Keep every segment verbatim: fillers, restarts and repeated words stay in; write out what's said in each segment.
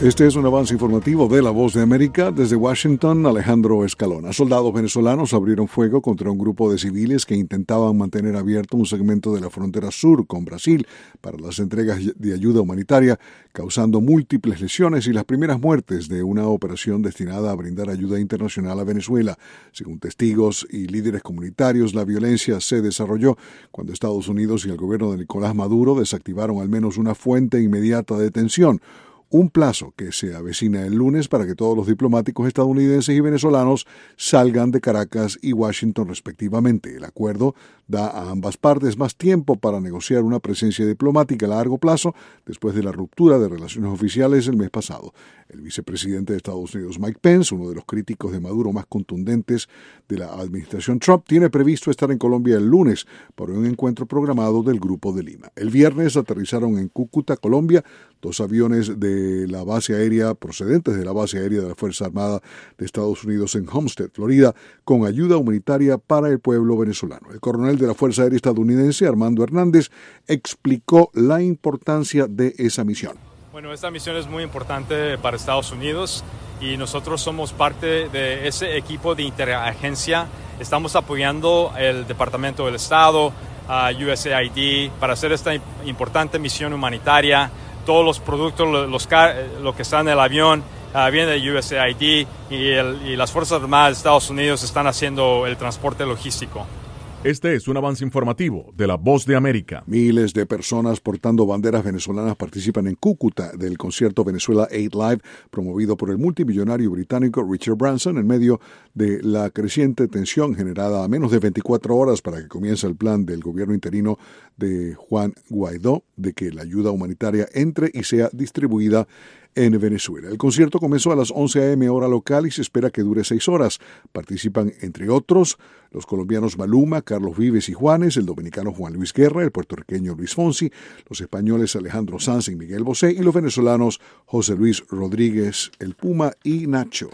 Este es un avance informativo de La Voz de América. Desde Washington, Alejandro Escalona. Soldados venezolanos abrieron fuego contra un grupo de civiles que intentaban mantener abierto un segmento de la frontera sur con Brasil para las entregas de ayuda humanitaria, causando múltiples lesiones y las primeras muertes de una operación destinada a brindar ayuda internacional a Venezuela. Según testigos y líderes comunitarios, la violencia se desarrolló cuando Estados Unidos y el gobierno de Nicolás Maduro desactivaron al menos una fuente inmediata de tensión. Un plazo que se avecina el lunes para que todos los diplomáticos estadounidenses y venezolanos salgan de Caracas y Washington respectivamente. El acuerdo da a ambas partes más tiempo para negociar una presencia diplomática a largo plazo después de la ruptura de relaciones oficiales el mes pasado. El vicepresidente de Estados Unidos, Mike Pence, uno de los críticos de Maduro más contundentes de la administración Trump, tiene previsto estar en Colombia el lunes para un encuentro programado del Grupo de Lima. El viernes aterrizaron en Cúcuta, Colombia, dos aviones de la base aérea procedentes de la base aérea de la Fuerza Armada de Estados Unidos en Homestead, Florida, con ayuda humanitaria para el pueblo venezolano. El coronel de la Fuerza Aérea estadounidense, Armando Hernández, explicó la importancia de esa misión. Bueno, esta misión es muy importante para Estados Unidos y nosotros somos parte de ese equipo de interagencia. Estamos apoyando el Departamento del Estado, uh, U S A I D, para hacer esta importante misión humanitaria. Todos los productos, los, los, lo que está en el avión, uh, viene de U S A I D y, el, y las Fuerzas Armadas de Estados Unidos están haciendo el transporte logístico. Este es un avance informativo de La Voz de América. Miles de personas portando banderas venezolanas participan en Cúcuta del concierto Venezuela ocho Live, promovido por el multimillonario británico Richard Branson, en medio de la creciente tensión generada a menos de veinticuatro horas para que comience el plan del gobierno interino de Juan Guaidó de que la ayuda humanitaria entre y sea distribuida en Venezuela. El concierto comenzó a las once a eme hora local y se espera que dure seis horas. Participan, entre otros, los colombianos Maluma, Carlos Vives y Juanes, el dominicano Juan Luis Guerra, el puertorriqueño Luis Fonsi, los españoles Alejandro Sanz y Miguel Bosé y los venezolanos José Luis Rodríguez, el Puma y Nacho.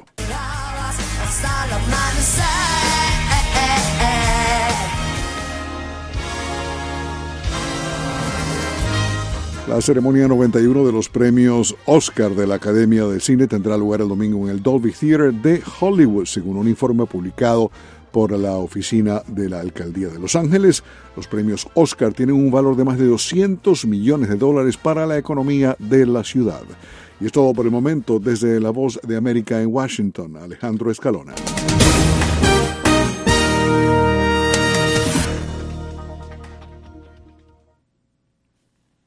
La ceremonia noventa y uno de los premios Oscar de la Academia del Cine tendrá lugar el domingo en el Dolby Theater de Hollywood, según un informe publicado por la oficina de la Alcaldía de Los Ángeles. Los premios Oscar tienen un valor de más de doscientos millones de dólares para la economía de la ciudad. Y es todo por el momento. Desde La Voz de América en Washington, Alejandro Escalona.